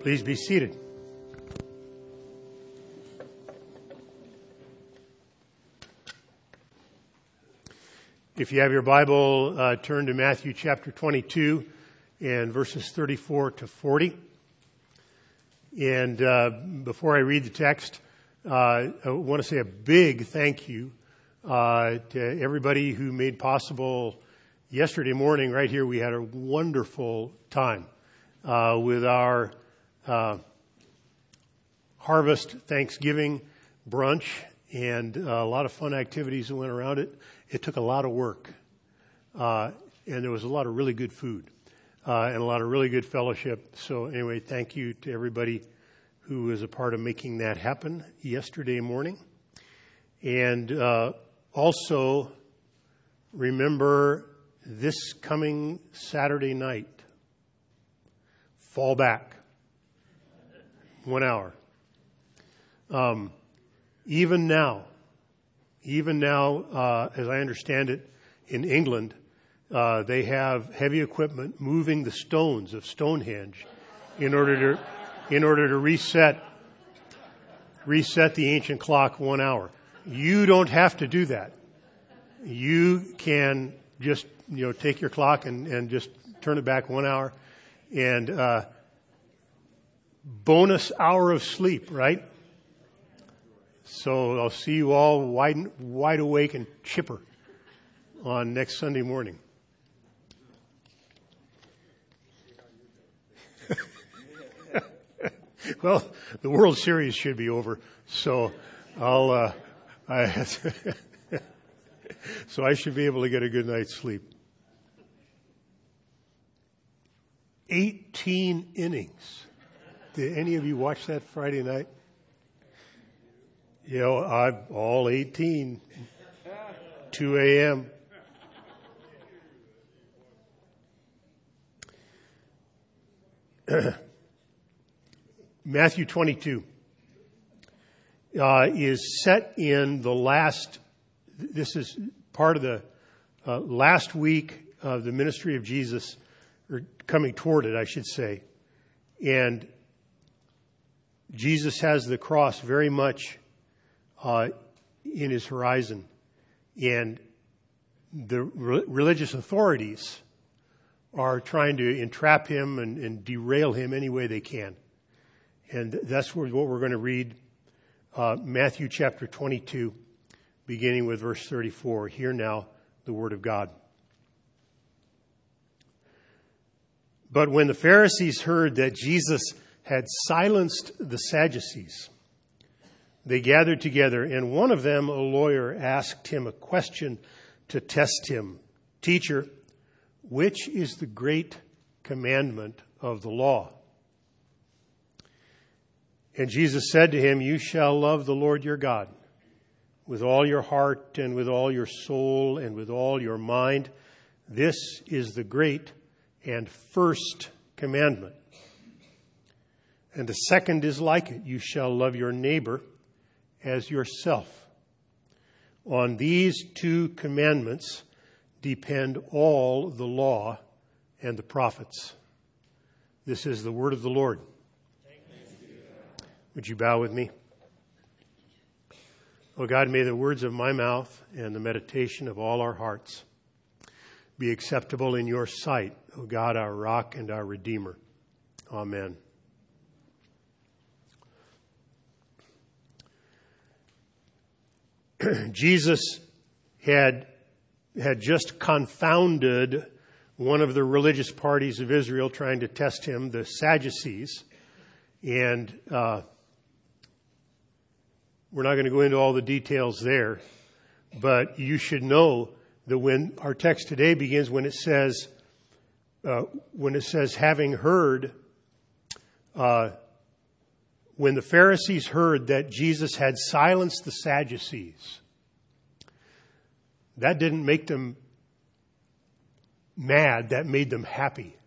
Please be seated. If you have your Bible, turn to Matthew chapter 22 and verses 34 to 40. And before I read the text, I want to say a big thank you to everybody who made possible yesterday morning right here. We had a wonderful time with our Harvest Thanksgiving brunch, and a lot of fun activities that went around it. It took a lot of work, and there was a lot of really good food and a lot of really good fellowship. So anyway, thank you to everybody who was a part of making that happen yesterday morning. And also remember this coming Saturday night, fall back 1 hour. Even now, as I understand it, in England, they have heavy equipment moving the stones of Stonehenge in order to reset the ancient clock 1 hour. You don't have to do that. You can just take your clock and just turn it back 1 hour, and bonus hour of sleep, right? So I'll see you all wide awake and chipper on next Sunday morning. Well, the World Series should be over, so so I should be able to get a good night's sleep. 18 innings. Did any of you watch that Friday night? I'm all 18, 2 a.m. Matthew 22 is set in the last, this is part of the last week of the ministry of Jesus, or coming toward it, I should say. And Jesus has the cross very much in his horizon. And the religious authorities are trying to entrap him and derail him any way they can. And that's what we're going to read, Matthew chapter 22, beginning with verse 34. Hear now the word of God. But when the Pharisees heard that Jesus had silenced the Sadducees, they gathered together, and one of them, a lawyer, asked him a question to test him. Teacher, which is the great commandment of the law? And Jesus said to him, you shall love the Lord your God with all your heart and with all your soul and with all your mind. This is the great and first commandment. And the second is like it. You shall love your neighbor as yourself. On these two commandments depend all the law and the prophets. This is the word of the Lord. Would you bow with me? Oh God, may the words of my mouth and the meditation of all our hearts be acceptable in your sight, O God, our rock and our redeemer. Amen. Jesus had just confounded one of the religious parties of Israel trying to test him, the Sadducees. And we're not going to go into all the details there, but you should know that when our text today begins, when it says having heard, when the Pharisees heard that Jesus had silenced the Sadducees, that didn't make them mad, that made them happy.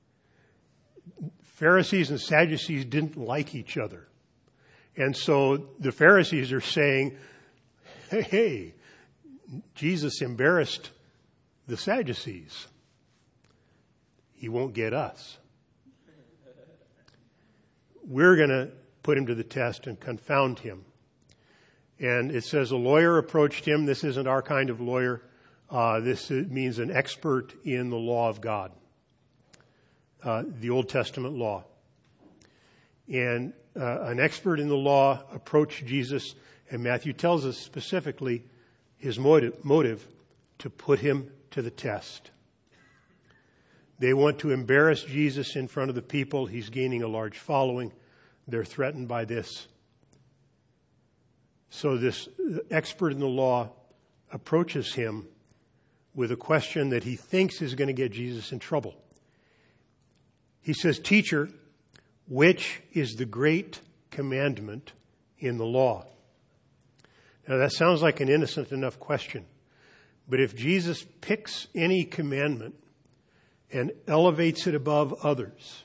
Pharisees and Sadducees didn't like each other. And so the Pharisees are saying, hey, Jesus embarrassed the Sadducees. He won't get us. we're going to put him to the test and confound him. And it says a lawyer approached him. This isn't our kind of lawyer. This means an expert in the law of God, the Old Testament law. And an expert in the law approached Jesus, and Matthew tells us specifically his motive to put him to the test. They want to embarrass Jesus in front of the people. He's gaining a large following. They're threatened by this. So this expert in the law approaches him with a question that he thinks is going to get Jesus in trouble. He says, "Teacher, which is the great commandment in the law?" Now that sounds like an innocent enough question. But if Jesus picks any commandment and elevates it above others,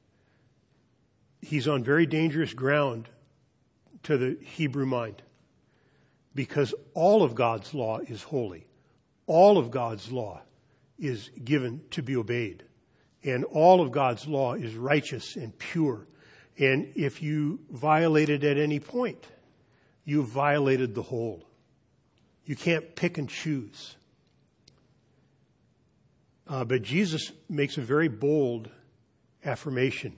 he's on very dangerous ground to the Hebrew mind. Because all of God's law is holy. All of God's law is given to be obeyed. And all of God's law is righteous and pure. And if you violate it at any point, you've violated the whole. You can't pick and choose. But Jesus makes a very bold affirmation.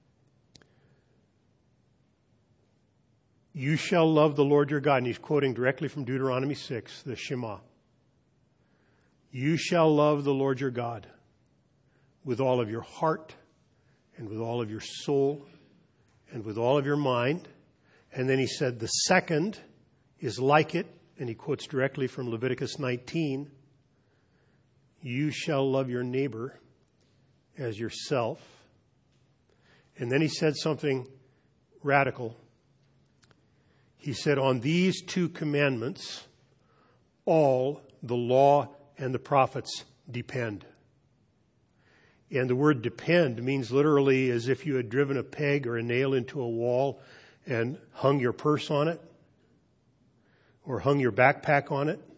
You shall love the Lord your God. And he's quoting directly from Deuteronomy 6, the Shema. You shall love the Lord your God with all of your heart and with all of your soul and with all of your mind. And then he said the second is like it. And he quotes directly from Leviticus 19. You shall love your neighbor as yourself. And then he said something radical. He said, on these two commandments, all the law and the prophets depend. And the word depend means literally as if you had driven a peg or a nail into a wall and hung your purse on it or hung your backpack on it.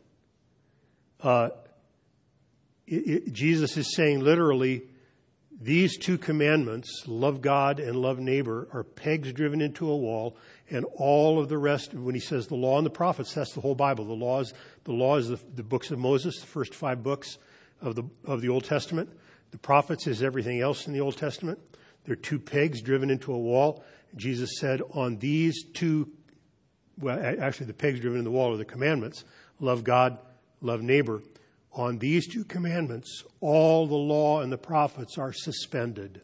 Jesus is saying literally, these two commandments, love God and love neighbor, are pegs driven into a wall, and all of the rest, when he says the law and the prophets, that's the whole Bible. The law is the books of Moses, the first 5 books of the Old Testament. The prophets is everything else in the Old Testament. They're 2 pegs driven into a wall. Jesus said on these 2, well, actually the pegs driven in the wall are the commandments, love God, love neighbor. On these 2 commandments, all the law and the prophets are suspended.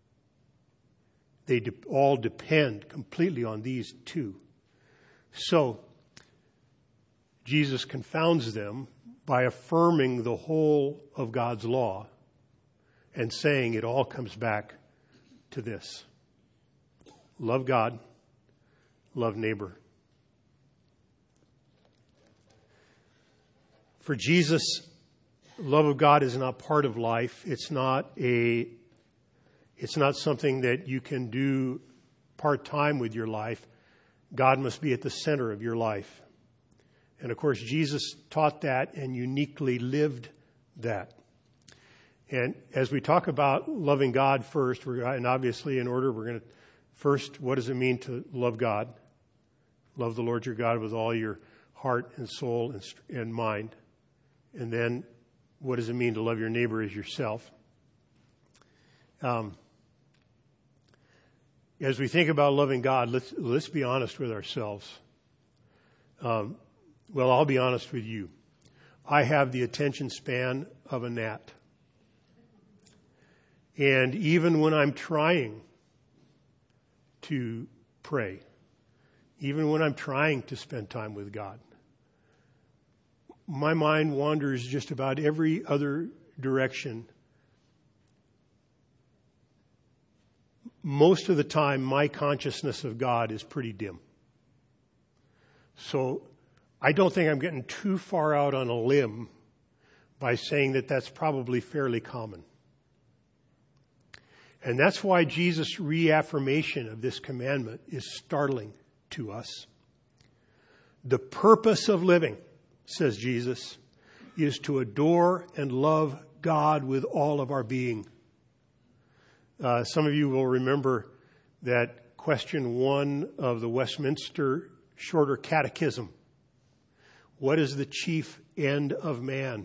They all depend completely on these 2. So, Jesus confounds them by affirming the whole of God's law and saying it all comes back to this. Love God, love neighbor. For Jesus, love of God is not part of life. It's not something that you can do part-time with your life. God must be at the center of your life. And of course, Jesus taught that and uniquely lived that. And as we talk about loving God first, and obviously in order, we're going to first, what does it mean to love God? Love the Lord your God with all your heart and soul and mind. And then, what does it mean to love your neighbor as yourself? As we think about loving God, let's be honest with ourselves. Well, I'll be honest with you. I have the attention span of a gnat. And even when I'm trying to pray, even when I'm trying to spend time with God, my mind wanders just about every other direction. Most of the time, my consciousness of God is pretty dim. So I don't think I'm getting too far out on a limb by saying that that's probably fairly common. And that's why Jesus' reaffirmation of this commandment is startling to us. The purpose of living, says Jesus, is to adore and love God with all of our being. Some of you will remember that question 1 of the Westminster Shorter Catechism. What is the chief end of man?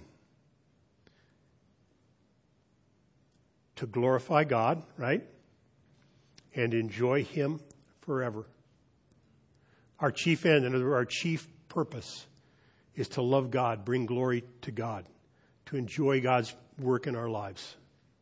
To glorify God, right? And enjoy Him forever. Our chief end, in other words, our chief purpose is to love God, bring glory to God, to enjoy God's work in our lives.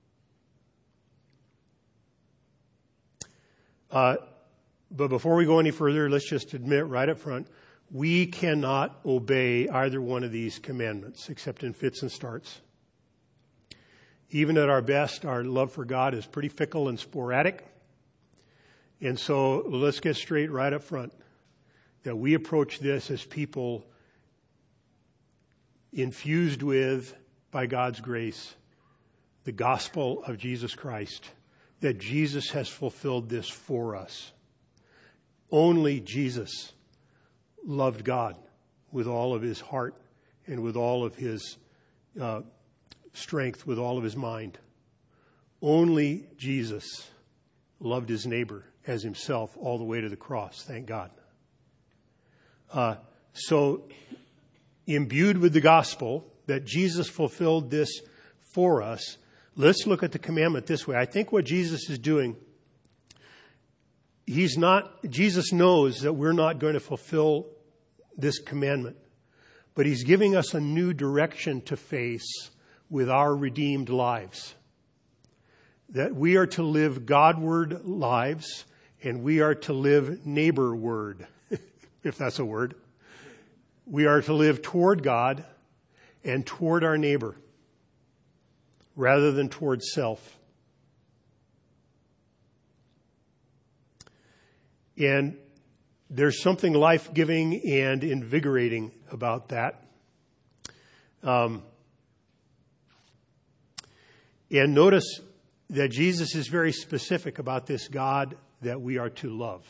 But before we go any further, let's just admit right up front, we cannot obey either one of these commandments except in fits and starts. Even at our best, our love for God is pretty fickle and sporadic. And so let's get straight right up front that we approach this as people infused with, by God's grace, the gospel of Jesus Christ, that Jesus has fulfilled this for us. Only Jesus loved God with all of his heart and with all of his strength, with all of his mind. Only Jesus loved his neighbor as himself all the way to the cross, thank God. So, imbued with the gospel, that Jesus fulfilled this for us, let's look at the commandment this way. I think what Jesus is doing, Jesus knows that we're not going to fulfill this commandment, but he's giving us a new direction to face with our redeemed lives. That we are to live Godward lives, and we are to live neighborward, if that's a word. We are to live toward God and toward our neighbor, rather than toward self. And there's something life-giving and invigorating about that. And notice that Jesus is very specific about this God that we are to love.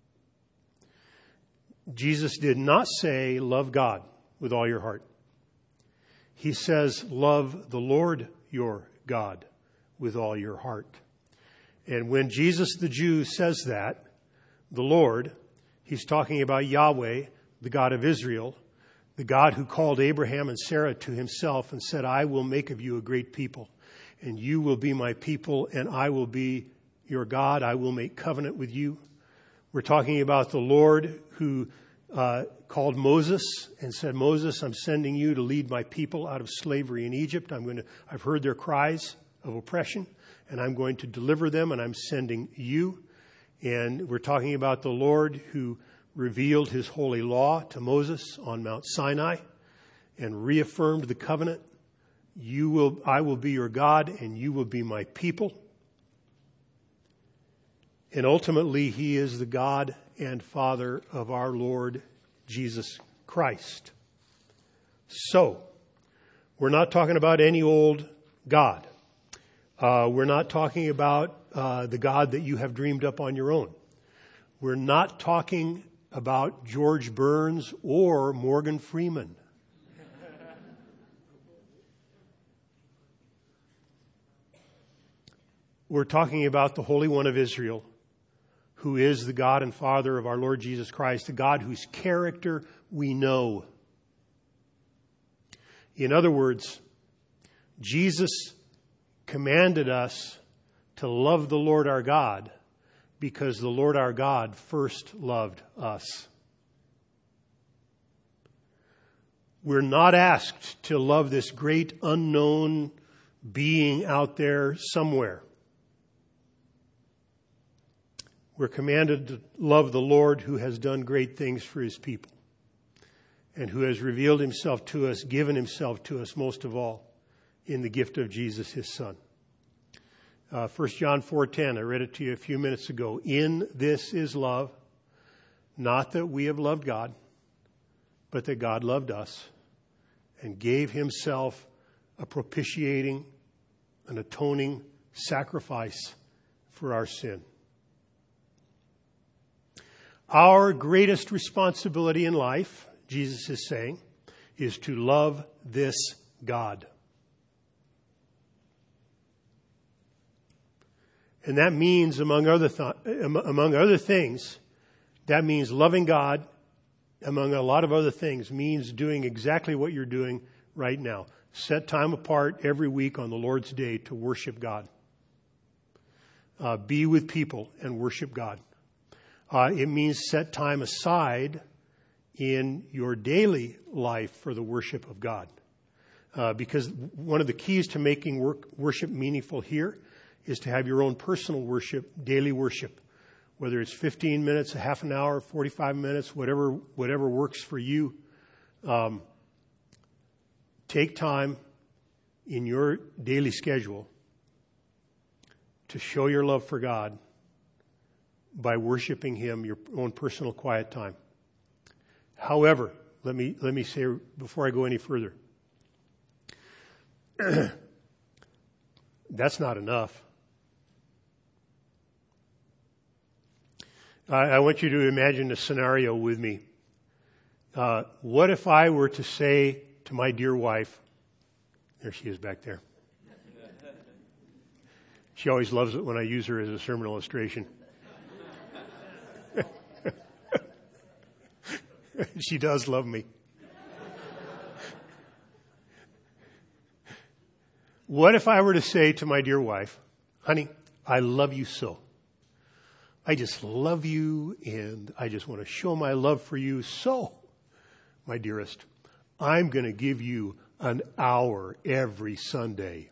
Jesus did not say, love God with all your heart. He says, love the Lord your God with all your heart. And when Jesus the Jew says that, the Lord, he's talking about Yahweh, the God of Israel, the God who called Abraham and Sarah to himself and said, I will make of you a great people, and you will be my people, and I will be your God. I will make covenant with you. We're talking about the Lord who called Moses and said, Moses, I'm sending you to lead my people out of slavery in Egypt. I've heard their cries of oppression, and I'm going to deliver them, and I'm sending you. And we're talking about the Lord who revealed his holy law to Moses on Mount Sinai and reaffirmed the covenant. I will be your God, and you will be my people. And ultimately, he is the God and Father of our Lord Jesus Christ. So, we're not talking about any old God. We're not talking about the God that you have dreamed up on your own. We're not talking about George Burns or Morgan Freeman. We're talking about the Holy One of Israel, who is the God and Father of our Lord Jesus Christ, the God whose character we know. In other words, Jesus commanded us to love the Lord our God because the Lord our God first loved us. We're not asked to love this great unknown being out there somewhere. We're commanded to love the Lord who has done great things for his people and who has revealed himself to us, given himself to us most of all in the gift of Jesus, his Son. 1 John 4:10, I read it to you a few minutes ago. In this is love, not that we have loved God, but that God loved us and gave himself a propitiating, an atoning sacrifice for our sin. Our greatest responsibility in life, Jesus is saying, is to love this God. And that means, among other things, that means loving God, among a lot of other things, means doing exactly what you're doing right now. Set time apart every week on the Lord's Day to worship God. Be with people and worship God. It means set time aside in your daily life for the worship of God. Because one of the keys to making worship meaningful here is to have your own personal worship, daily worship. Whether it's 15 minutes, a half an hour, 45 minutes, whatever works for you. Take time in your daily schedule to show your love for God by worshiping Him, your own personal quiet time. However, let me say before I go any further, that's not enough. I want you to imagine a scenario with me. What if I were to say to my dear wife, there she is back there. She always loves it when I use her as a sermon illustration. She does love me. What if I were to say to my dear wife, honey, I love you so. I just love you and I just want to show my love for you. So, my dearest, I'm going to give you an hour every Sunday.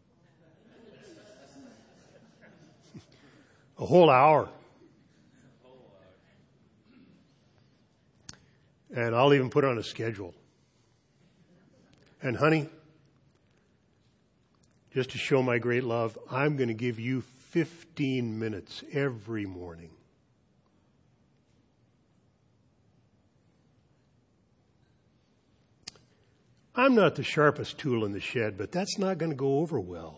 A whole hour. And I'll even put on a schedule. And honey, just to show my great love, I'm going to give you 15 minutes every morning. I'm not the sharpest tool in the shed, but that's not going to go over well.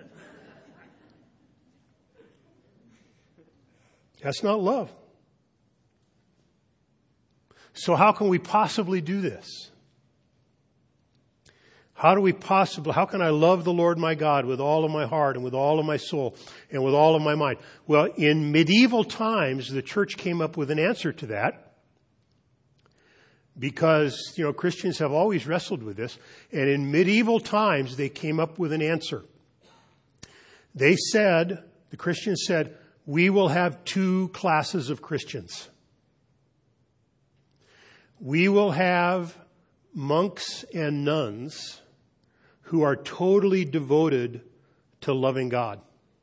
That's not love. So how can we possibly do this? How can I love the Lord my God with all of my heart and with all of my soul and with all of my mind? Well, in medieval times, the church came up with an answer to that because, Christians have always wrestled with this. And in medieval times, they came up with an answer. The Christians said, we will have two classes of Christians. We will have monks and nuns who are totally devoted to loving God.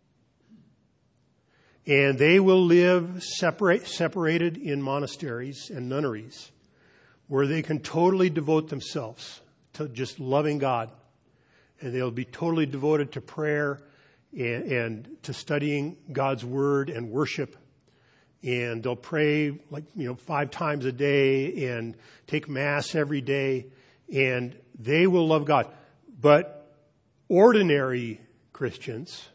And they will live separated in monasteries and nunneries where they can totally devote themselves to just loving God. And they'll be totally devoted to prayer and to studying God's Word and worship. And they'll pray 5 times a day and take Mass every day. And they will love God. But ordinary Christians,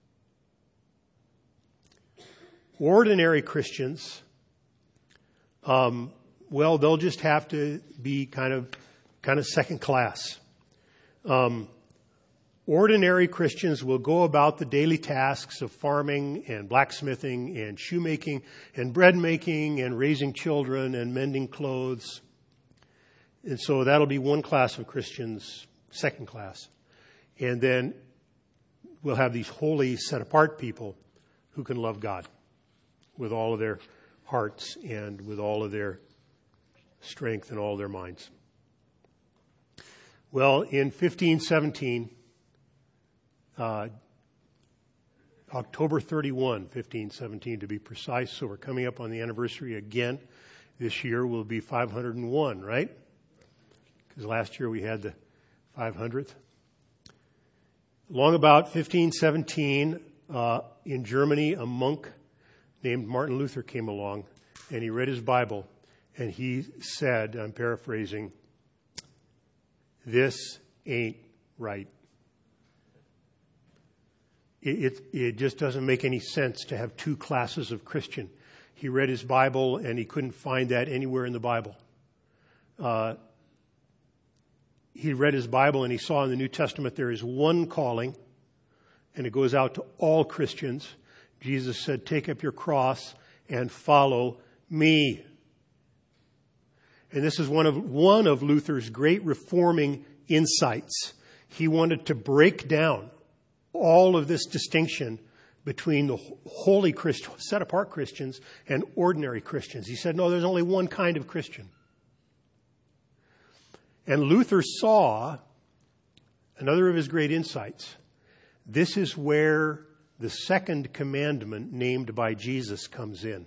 they'll just have to be kind of second class. Ordinary Christians will go about the daily tasks of farming and blacksmithing and shoemaking and bread making and raising children and mending clothes. And so that'll be one class of Christians, second class. And then we'll have these holy, set-apart people who can love God with all of their hearts and with all of their strength and all their minds. Well, in 1517, October 31, 1517 to be precise, so we're coming up on the anniversary again. This year will be 501, right? Because last year we had the 500th. Long about 1517, in Germany, a monk named Martin Luther came along, and he read his Bible, and he said, I'm paraphrasing, "This ain't right. It just doesn't make any sense to have two classes of Christian." He read his Bible, and he couldn't find that anywhere in the Bible. He read his Bible, and he saw in the New Testament there is one calling, and it goes out to all Christians. Jesus said, take up your cross and follow me. And this is one of Luther's great reforming insights. He wanted to break down all of this distinction between the holy Christian, set-apart Christians and ordinary Christians. He said, no, there's only one kind of Christian. And Luther saw another of his great insights. This is where the second commandment named by Jesus comes in.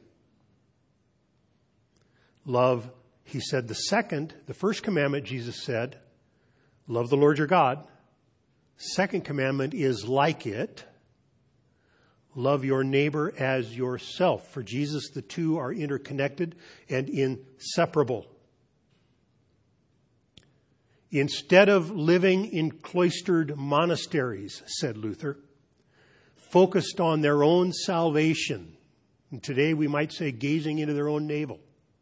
Love, he said, the first commandment, Jesus said, love the Lord your God. Second commandment is like it. Love your neighbor as yourself. For Jesus, the two are interconnected and inseparable. Instead of living in cloistered monasteries, said Luther, focused on their own salvation, and today we might say gazing into their own navel,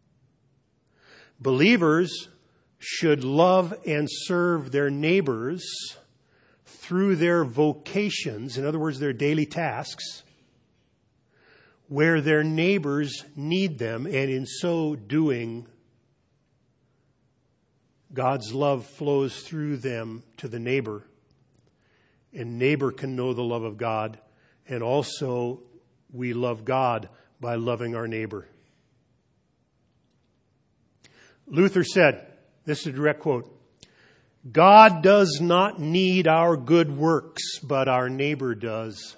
believers should love and serve their neighbors through their vocations, in other words, their daily tasks, where their neighbors need them, and in so doing, God's love flows through them to the neighbor, and neighbor can know the love of God, and also we love God by loving our neighbor. Luther said, this is a direct quote, God does not need our good works, but our neighbor does.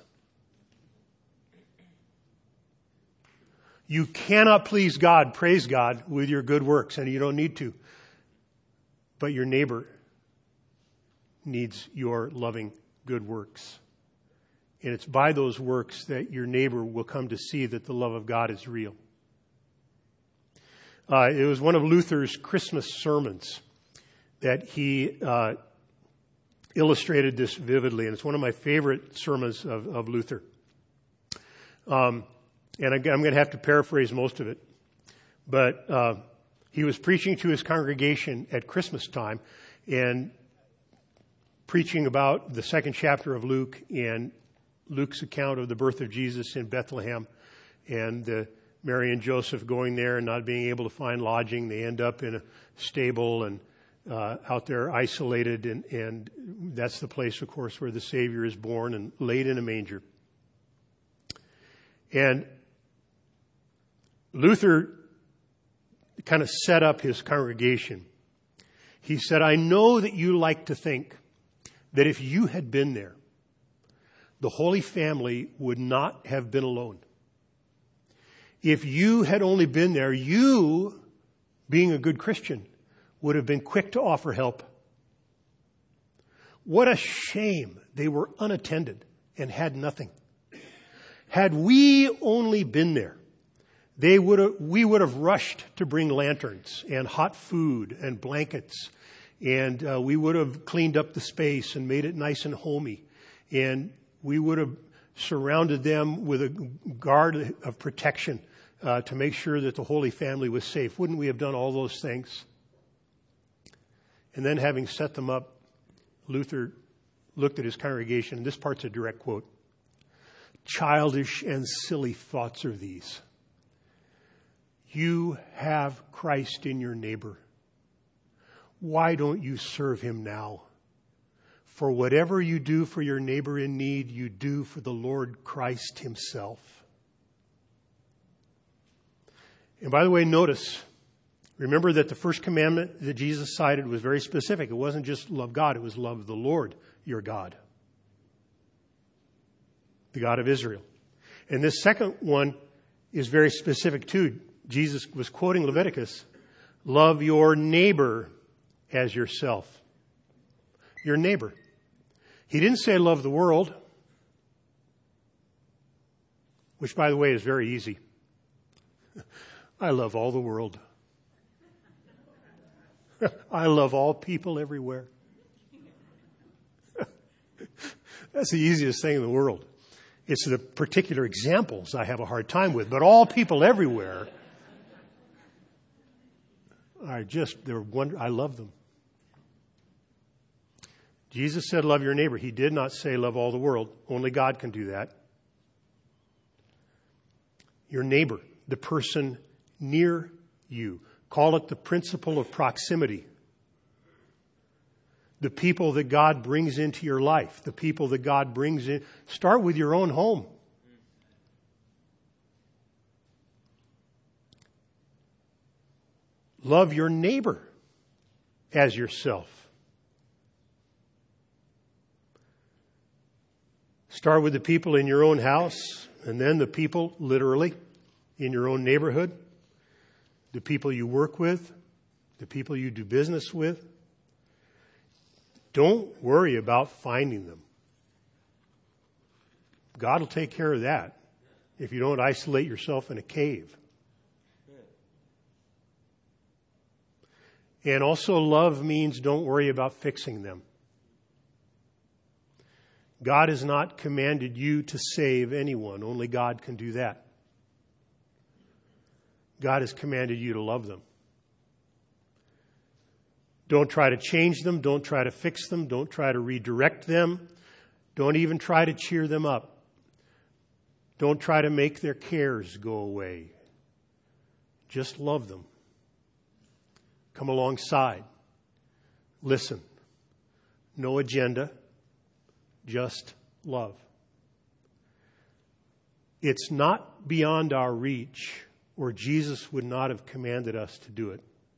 You cannot please God, praise God, with your good works, and you don't need to. But your neighbor needs your loving good works. And it's by those works that your neighbor will come to see that the love of God is real. It was one of Luther's Christmas sermons that he illustrated this vividly, and it's one of my favorite sermons of Luther. And I'm going to have to paraphrase most of it. But he was preaching to his congregation at Christmas time and preaching about the second chapter of Luke and Luke's account of the birth of Jesus in Bethlehem and Mary and Joseph going there and not being able to find lodging. They end up in a stable and out there isolated, and that's the place, of course, where the Savior is born and laid in a manger. And Luther kind of set up his congregation. He said, I know that you like to think that if you had been there, the Holy Family would not have been alone. If you had only been there, you, being a good Christian, would have been quick to offer help. What a shame they were unattended and had nothing. Had we only been there, we would have rushed to bring lanterns and hot food and blankets, and we would have cleaned up the space and made it nice and homey, and we would have surrounded them with a guard of protection to make sure that the Holy Family was safe. Wouldn't we have done all those things? And then, having set them up, Luther looked at his congregation, and this part's a direct quote. Childish and silly thoughts are these. You have Christ in your neighbor. Why don't you serve him now? For whatever you do for your neighbor in need, you do for the Lord Christ himself. And by the way, notice, remember that the first commandment that Jesus cited was very specific. It wasn't just love God, it was love the Lord, your God, the God of Israel. And this second one is very specific too. Jesus was quoting Leviticus, love your neighbor as yourself. Your neighbor. He didn't say love the world, which, by the way, is very easy. I love all the world. I love all people everywhere. That's the easiest thing in the world. It's the particular examples I have a hard time with, but all people everywhere are I love them. Jesus said, love your neighbor. He did not say love all the world. Only God can do that. your neighbor, the person near you. Call it the principle of proximity. The people that God brings into your life, the people that God brings in. Start with your own home. Love your neighbor as yourself. Start with the people in your own house, and then the people, literally, in your own neighborhood, the people you work with, the people you do business with. Don't worry about finding them. God will take care of that if you don't isolate yourself in a cave. And also, love means don't worry about fixing them. God has not commanded you to save anyone. Only God can do that. God has commanded you to love them. Don't try to change them. Don't try to fix them. Don't try to redirect them. Don't even try to cheer them up. Don't try to make their cares go away. Just love them. Come alongside. Listen. No agenda. Just love. It's not beyond our reach, or Jesus would not have commanded us to do it.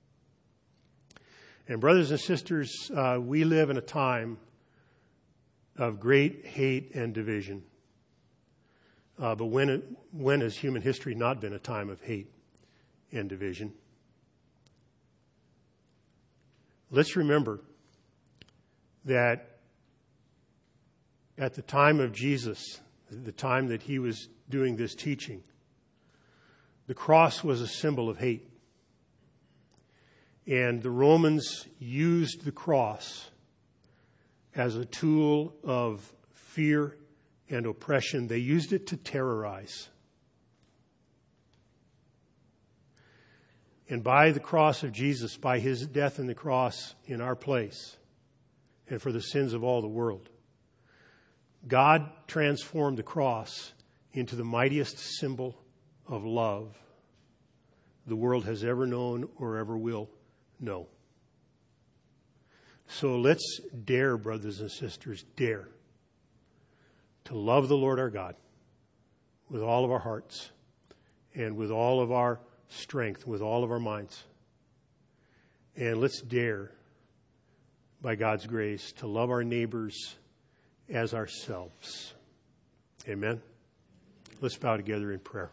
And brothers and sisters, we live in a time of great hate and division. But when has human history not been a time of hate and division? Let's remember that at the time of Jesus, the time that he was doing this teaching, the cross was a symbol of hate. And the Romans used the cross as a tool of fear and oppression. They used it to terrorize. And by the cross of Jesus, by his death on the cross in our place, and for the sins of all the world, God transformed the cross into the mightiest symbol of love the world has ever known or ever will know. So let's dare, brothers and sisters, dare to love the Lord our God with all of our hearts and with all of our strength, with all of our minds. And let's dare, by God's grace, to love our neighbors as ourselves. Amen. Let's bow together in prayer.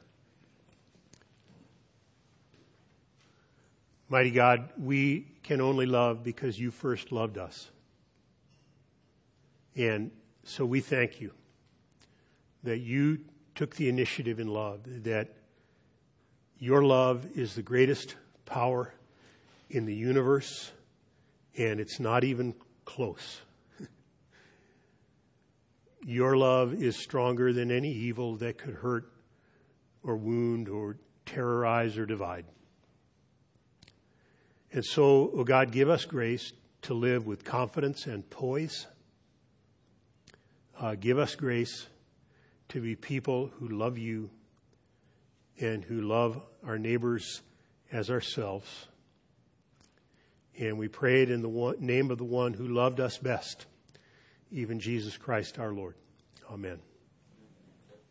Mighty God, we can only love because you first loved us. And so we thank you that you took the initiative in love, that your love is the greatest power in the universe, and it's not even close. Your love is stronger than any evil that could hurt or wound or terrorize or divide. And so, oh God, give us grace to live with confidence and poise. Give us grace to be people who love you and who love our neighbors as ourselves. And we pray it in the name of the one who loved us best, even Jesus Christ our Lord. Amen.